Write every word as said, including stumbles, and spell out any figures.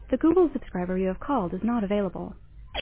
The Google subscriber you have called is not available.